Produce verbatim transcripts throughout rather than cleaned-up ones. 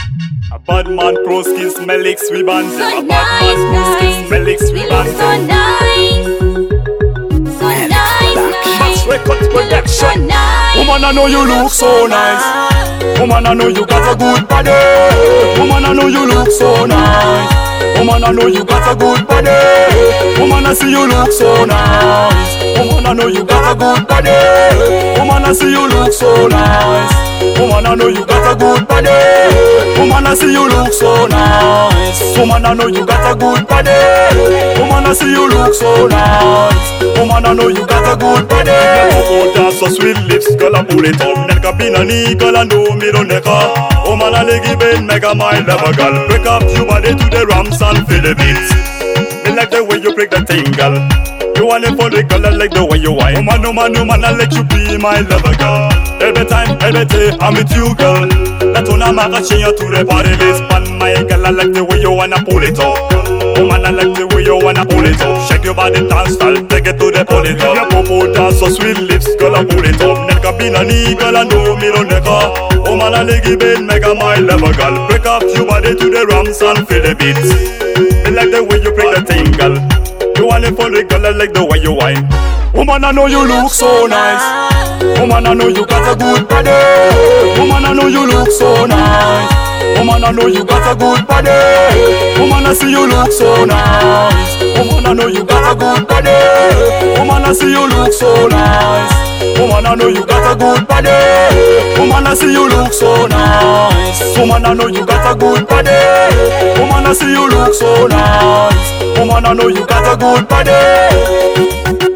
A bad man Proski smell like sweet bands. So A bad nice, man Proski nice. smell like You sweet look bands. so nice. So nice, Max nice. Records You look so Production. nice. Woman, I know you look so nice. Woman, I know you got a good body. Woman, I know you look so nice. Woman, I know you got a good body. Woman, I see you look so nice. Woman, I know you got a good body. Woman, I see you look so nice. Woman, I know you got a good body. Woman, I see you look so nice. Woman, I know you got a good body. Woman, I see you look so nice. Woman, I know you got a good body. Oh, dance so sweet lips, girl, I pull it up. Nelka pina ni, girl, I know me don't neka. Woman, I leggy bed, mega my lover, girl. Break up your body to the rams and feel the beats. Me like the way you break the thing, girl. You want it for the girl, I like the way you whine. Woman, woman, woman, I let you be my lover, girl. Every time, every day, I'm with you, girl. That one I'm a change to the party list. Man, my girl, I like the way you wanna pull it up. Woman, I like the way you wanna pull it up. Shake your body, dance style, take it to the pull it up. Your popo dance so sweet lips, girl, I pull it up. Nelka pina ni, girl, I know me don't neka. Woman, I leggy bed, mega my lover, girl. Break up your body to the rams and feel the beats. Me like the way you break the thing, girl. You want it for the girl, I like the way you whine. Woman, I know you look so nice. Woman, I know you got a good body. Woman, I know you look so nice. Woman, I know you got a good body. Woman, I see you look so nice. Woman, I know you got a good body. Woman, I see you look so nice. Woman, I know you got a good body. Woman, I see you look so nice. Woman, I know you got a good body. Woman, I see you look so nice. Woman, I know you got a good body.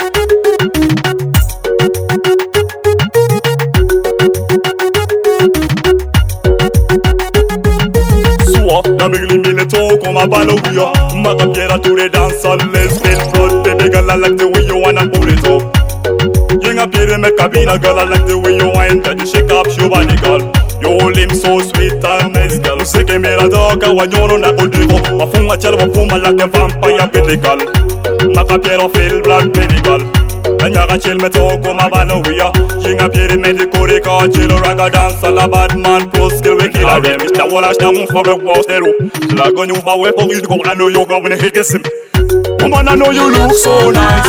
La migli mille to come a balo we ya. Maka piera to the dance all let's spin blood. Baby girl, I like the way you wanna pull it up. Yenga piere me cabina girl, I like the way you whine. That you shake up your body girl. Your limbs so sweet and nice girl. You say que me la toca guagnolo na contigo. Ma fuma chelo ma fuma like a vampire baby girl. Maka piero feel black baby girl. Nyaga chill me to come a balo we ya. Yenga piere me di kore ka chilo raga dance all a bad man plus skill we kill a them. Sta wala sta mon for the world hero. La gonyo ba we for you go I know you gonna hit this. Woman, I know you look so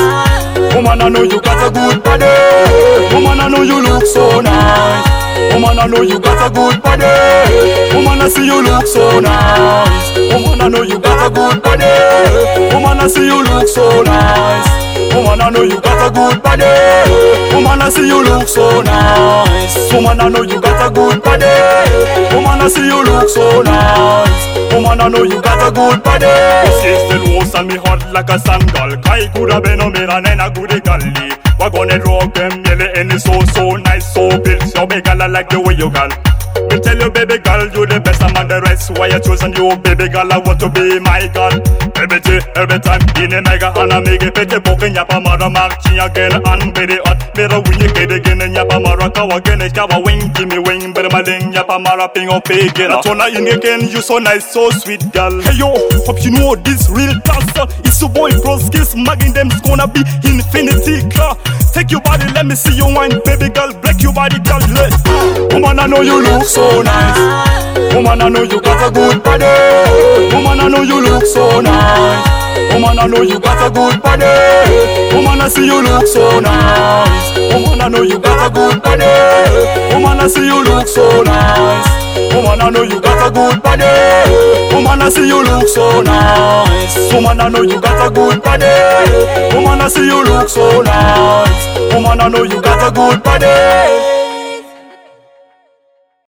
nice. Woman, I know you got a good body. Woman, I know you look so nice. Woman, I know you got a good body. Woman, I see you look so nice. Woman, I know you got a good body. Woman, I see you look so nice. Woman, I know you got a good body. Woman, I see you look so nice. Woman, I know you got a good body. Woman, I see you look so nice. Woman, I know you got a good body. Pussy still rose and me hot like a sandal. Kai coulda been a man and a good galley. We're gonna rock them, yellow and it's so so nice, so big. So big, girl, I like the way you gal. Me tell you, baby girl, you the best among the rest. Why you choosing you, baby girl? I want to be my girl. Every day, every time, in a mega and a mega pete boken yapa mara marching again and very hot. Better when you get again and yapa mara kawa again. Kawa wing, give me wing, better my ling yapa mara ping on pay again. I told her in again, you so nice, so sweet girl. Hey yo, hope you know this real dancer. It's your boy Proski, smugging them's gonna be infinity car. Take your body, let me see you wine, baby girl. Break your body, girl. Woman, I know you look so nice. Woman, I know you got a good body. Woman, I know you look so nice. Woman, I know you got a good body. Woman, I see you look so nice. Woman, I know you got a good body. Woman, I see you look so nice. Woman, I know you got a good body. Woman, I see you look so nice. Woman, I know you got a good body. Woman, I see you look so nice. Woman, I know you got a good body.